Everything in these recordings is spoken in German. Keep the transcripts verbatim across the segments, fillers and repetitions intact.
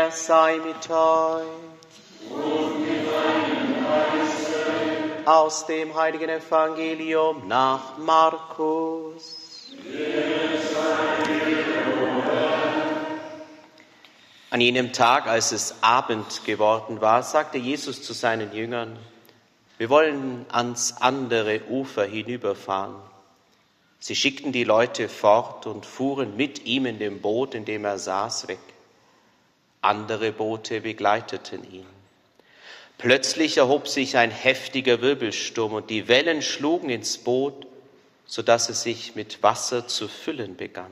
Herr sei mit euch. Und mit deinem Geiste. Aus dem heiligen Evangelium nach Markus. An jenem Tag, als es Abend geworden war, sagte Jesus zu seinen Jüngern: Wir wollen ans andere Ufer hinüberfahren. Sie schickten die Leute fort und fuhren mit ihm in dem Boot, in dem er saß, weg. Andere Boote begleiteten ihn. Plötzlich erhob sich ein heftiger Wirbelsturm und die Wellen schlugen ins Boot, sodass es sich mit Wasser zu füllen begann.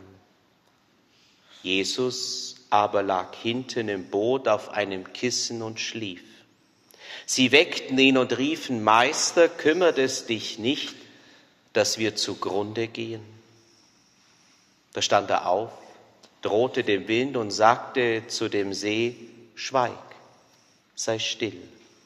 Jesus aber lag hinten im Boot auf einem Kissen und schlief. Sie weckten ihn und riefen: Meister, kümmert es dich nicht, dass wir zugrunde gehen? Da stand er auf, drohte dem Wind und sagte zu dem See: Schweig, sei still.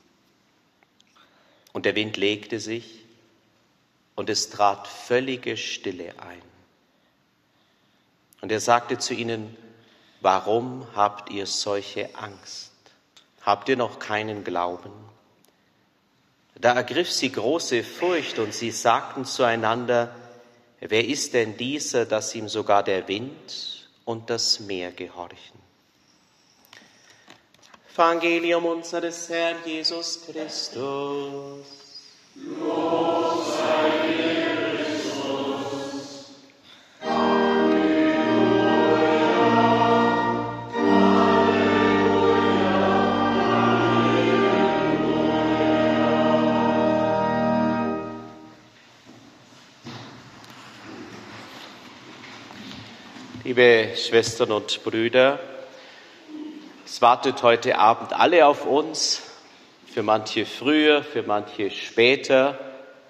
Und der Wind legte sich und es trat völlige Stille ein. Und er sagte zu ihnen: Warum habt ihr solche Angst? Habt ihr noch keinen Glauben? Da ergriff sie große Furcht und sie sagten zueinander: Wer ist denn dieser, dass ihm sogar der Wind und das Meer gehorchen? Evangelium unseres Herrn Jesus Christus. Lob sei dir, Christus. Liebe Schwestern und Brüder, es wartet heute Abend alle auf uns, für manche früher, für manche später.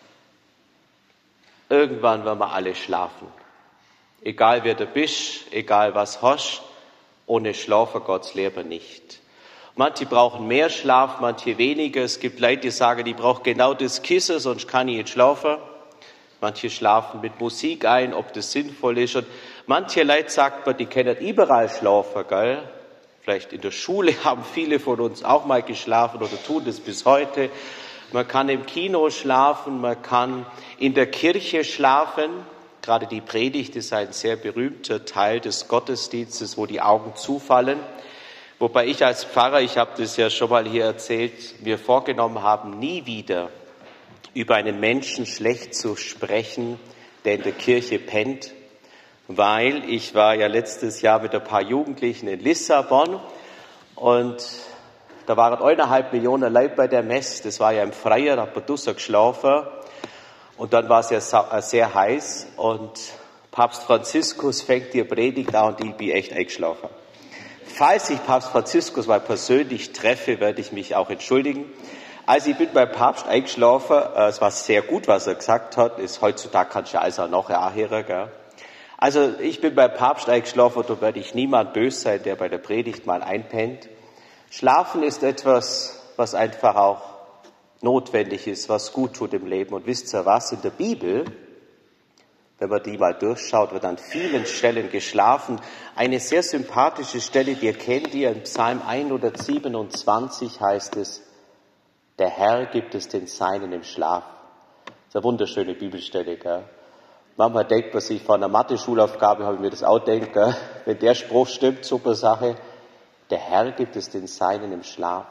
Irgendwann werden wir alle schlafen. Egal wer du bist, egal was hast, ohne Schlafen Gottes Leben nicht. Manche brauchen mehr Schlaf, manche weniger. Es gibt Leute, die sagen, ich brauche genau das Kissen, sonst kann ich nicht schlafen. Manche schlafen mit Musik ein, ob das sinnvoll ist. Und manche Leute sagt man, die können überall schlafen, gell? Vielleicht in der Schule haben viele von uns auch mal geschlafen oder tun das bis heute. Man kann im Kino schlafen, man kann in der Kirche schlafen. Gerade die Predigt ist ein sehr berühmter Teil des Gottesdienstes, wo die Augen zufallen. Wobei ich als Pfarrer, ich habe das ja schon mal hier erzählt, mir vorgenommen haben, nie wieder über einen Menschen schlecht zu sprechen, der in der Kirche pennt, weil ich war ja letztes Jahr mit ein paar Jugendlichen in Lissabon und da waren eineinhalb Millionen Leute bei der Messe. Das war ja im Freien, da hat man draussen geschlafen und dann war es ja sehr heiß und Papst Franziskus fängt die Predigt an und ich bin echt eingeschlafen. Falls ich Papst Franziskus mal persönlich treffe, werde ich mich auch entschuldigen. Also ich bin beim Papst eingeschlafen, es war sehr gut, was er gesagt hat, ist heutzutage kannst du ja alles auch noch anhören, gell? Also ich bin beim Papst eingeschlafen, da werde ich niemand böse sein, der bei der Predigt mal einpennt. Schlafen ist etwas, was einfach auch notwendig ist, was gut tut im Leben. Und wisst ihr was, in der Bibel, wenn man die mal durchschaut, wird an vielen Stellen geschlafen. Eine sehr sympathische Stelle, die ihr kennt, die in Psalm hundertsiebenundzwanzig heißt es: Der Herr gibt es den Seinen im Schlaf. Das ist eine wunderschöne Bibelstelle, gell? Manchmal denkt man sich, vor einer Mathe-Schulaufgabe habe ich mir das auch gedacht, gell? Wenn der Spruch stimmt, super Sache. Der Herr gibt es den Seinen im Schlaf.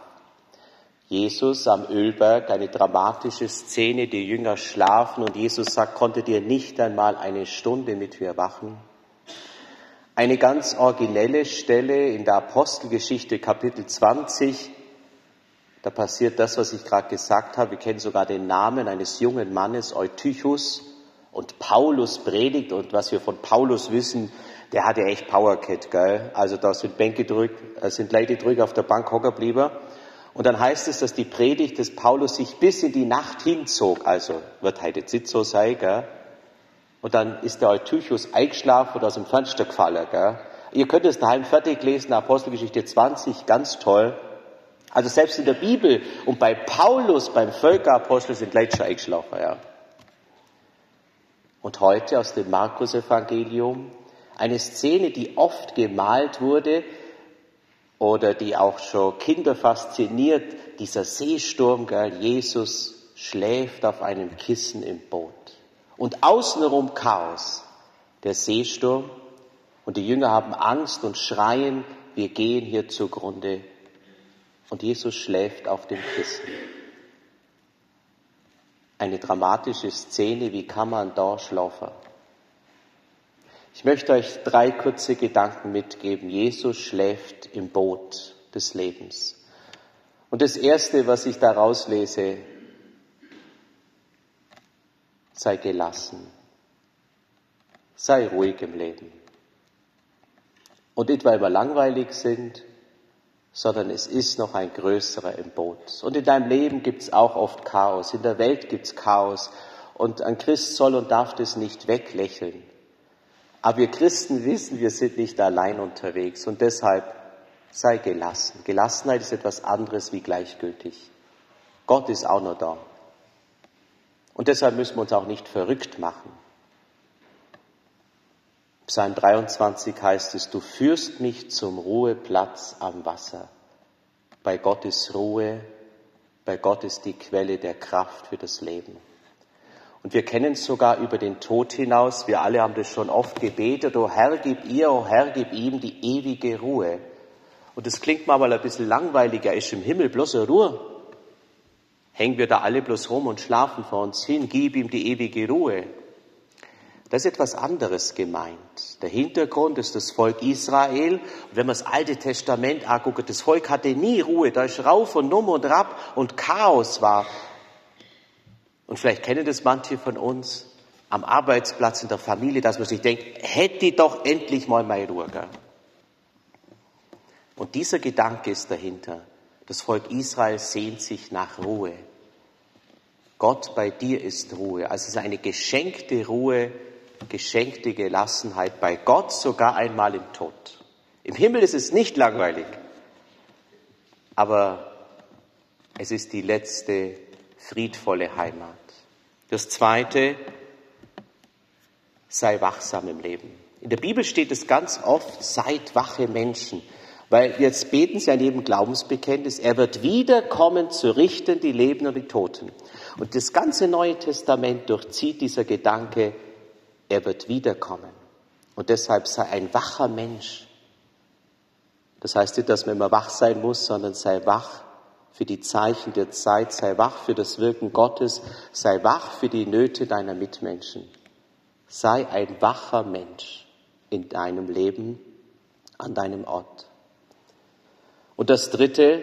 Jesus am Ölberg, eine dramatische Szene, die Jünger schlafen und Jesus sagt, konntet ihr nicht einmal eine Stunde mit mir wachen? Eine ganz originelle Stelle in der Apostelgeschichte, Kapitel zwanzig, da passiert das, was ich gerade gesagt habe. Wir kennen sogar den Namen eines jungen Mannes, Eutychus, und Paulus predigt. Und was wir von Paulus wissen, der hat ja echt Power gehabt, gell? Also da sind Bänke drück, sind Leute drück auf der Bank hocken geblieben. Und dann heißt es, dass die Predigt des Paulus sich bis in die Nacht hinzog. Also wird heute nicht so sein, gell? Und dann ist der Eutychus eingeschlafen und aus dem Fenster gefallen, gell? Ihr könnt es daheim fertig lesen, Apostelgeschichte zwanzig, ganz toll. Also selbst in der Bibel und bei Paulus, beim Völkerapostel, sind Leute schon eingeschlafen, ja. Und heute aus dem Markus-Evangelium eine Szene, die oft gemalt wurde, oder die auch schon Kinder fasziniert, dieser Seesturm, gell? Jesus schläft auf einem Kissen im Boot. Und außenrum Chaos, der Seesturm. Und die Jünger haben Angst und schreien, wir gehen hier zugrunde. Und Jesus schläft auf dem Kissen. Eine dramatische Szene, wie kann man da schlafen? Ich möchte euch drei kurze Gedanken mitgeben. Jesus schläft im Boot des Lebens. Und das Erste, was ich daraus lese, sei gelassen, sei ruhig im Leben. Und nicht, weil wir langweilig sind, sondern es ist noch ein größerer im Boot. Und in deinem Leben gibt es auch oft Chaos, in der Welt gibt es Chaos. Und ein Christ soll und darf das nicht weglächeln. Aber wir Christen wissen, wir sind nicht allein unterwegs und deshalb sei gelassen. Gelassenheit ist etwas anderes wie gleichgültig. Gott ist auch noch da. Und deshalb müssen wir uns auch nicht verrückt machen. Psalm dreiundzwanzig heißt es, du führst mich zum Ruheplatz am Wasser. Bei Gott ist Ruhe, bei Gott ist die Quelle der Kraft für das Leben. Und wir kennen es sogar über den Tod hinaus. Wir alle haben das schon oft gebetet. O Herr, gib ihr, o Herr, gib ihm die ewige Ruhe. Und das klingt mal ein bisschen langweiliger. Ist im Himmel bloß eine Ruhe? Hängen wir da alle bloß rum und schlafen vor uns hin? Gib ihm die ewige Ruhe. Da ist etwas anderes gemeint. Der Hintergrund ist das Volk Israel. Und wenn man das Alte Testament anguckt, das Volk hatte nie Ruhe. Da ist Rauf und Numm und Rab und Chaos war. Und vielleicht kennen das manche von uns am Arbeitsplatz, in der Familie, dass man sich denkt, hätte ich doch endlich mal meine Ruhe. Gell? Und dieser Gedanke ist dahinter. Das Volk Israel sehnt sich nach Ruhe. Gott, bei dir ist Ruhe. Also es ist eine geschenkte Ruhe, geschenkte Gelassenheit bei Gott, sogar einmal im Tod. Im Himmel ist es nicht langweilig, aber es ist die letzte friedvolle Heimat. Das Zweite, sei wachsam im Leben. In der Bibel steht es ganz oft, seid wache Menschen. Weil jetzt beten sie an jedem Glaubensbekenntnis, er wird wiederkommen zu richten die Lebenden und die Toten. Und das ganze Neue Testament durchzieht dieser Gedanke, er wird wiederkommen. Und deshalb sei ein wacher Mensch. Das heißt nicht, dass man immer wach sein muss, sondern sei wach für die Zeichen der Zeit, sei wach für das Wirken Gottes, sei wach für die Nöte deiner Mitmenschen. Sei ein wacher Mensch in deinem Leben, an deinem Ort. Und das Dritte,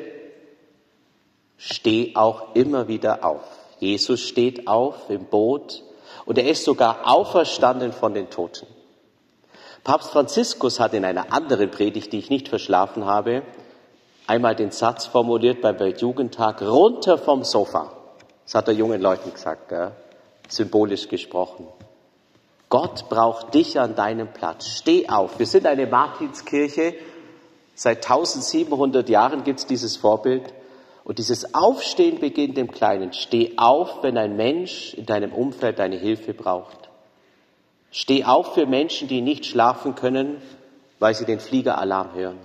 steh auch immer wieder auf. Jesus steht auf im Boot und er ist sogar auferstanden von den Toten. Papst Franziskus hat in einer anderen Predigt, die ich nicht verschlafen habe, einmal den Satz formuliert beim Weltjugendtag, runter vom Sofa. Das hat er jungen Leuten gesagt, gell? Symbolisch gesprochen. Gott braucht dich an deinem Platz. Steh auf. Wir sind eine Martinskirche. Seit eintausendsiebenhundert Jahren gibt es dieses Vorbild. Und dieses Aufstehen beginnt im Kleinen. Steh auf, wenn ein Mensch in deinem Umfeld deine Hilfe braucht. Steh auf für Menschen, die nicht schlafen können, weil sie den Fliegeralarm hören.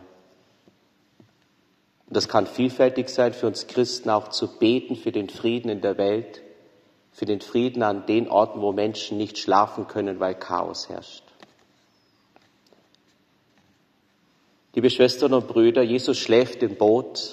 Und das kann vielfältig sein für uns Christen, auch zu beten für den Frieden in der Welt, für den Frieden an den Orten, wo Menschen nicht schlafen können, weil Chaos herrscht. Liebe Schwestern und Brüder, Jesus schläft im Boot.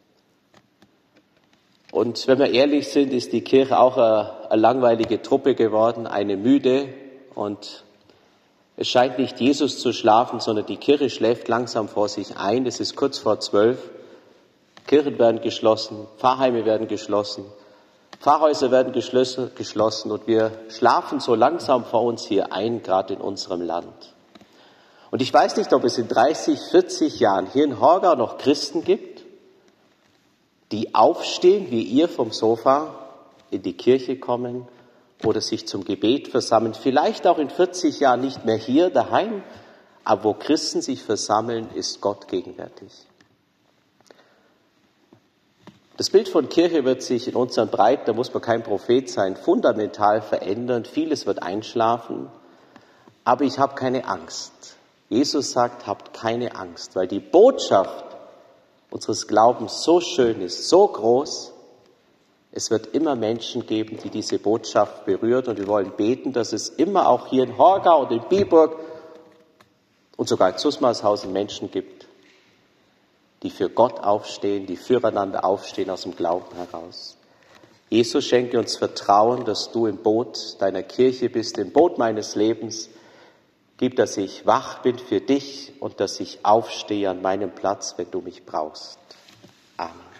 Und wenn wir ehrlich sind, ist die Kirche auch eine, eine langweilige Truppe geworden, eine müde. Und es scheint nicht Jesus zu schlafen, sondern die Kirche schläft langsam vor sich ein. Es ist kurz vor zwölf. Kirchen werden geschlossen, Pfarrheime werden geschlossen, Pfarrhäuser werden geschlossen und wir schlafen so langsam vor uns hier ein, gerade in unserem Land. Und ich weiß nicht, ob es in dreißig, vierzig Jahren hier in Horgau noch Christen gibt, die aufstehen, wie ihr vom Sofa in die Kirche kommen oder sich zum Gebet versammeln. Vielleicht auch in vierzig Jahren nicht mehr hier daheim, aber wo Christen sich versammeln, ist Gott gegenwärtig. Das Bild von Kirche wird sich in unseren Breiten, da muss man kein Prophet sein, fundamental verändern. Vieles wird einschlafen, aber ich habe keine Angst. Jesus sagt, habt keine Angst, weil die Botschaft unseres Glaubens so schön ist, so groß, es wird immer Menschen geben, die diese Botschaft berührt. Und wir wollen beten, dass es immer auch hier in Horgau und in Biburg und sogar in Zusmarshausen Menschen gibt, die für Gott aufstehen, die füreinander aufstehen aus dem Glauben heraus. Jesus, schenke uns Vertrauen, dass du im Boot deiner Kirche bist, im Boot meines Lebens. Gib, dass ich wach bin für dich und dass ich aufstehe an meinem Platz, wenn du mich brauchst. Amen.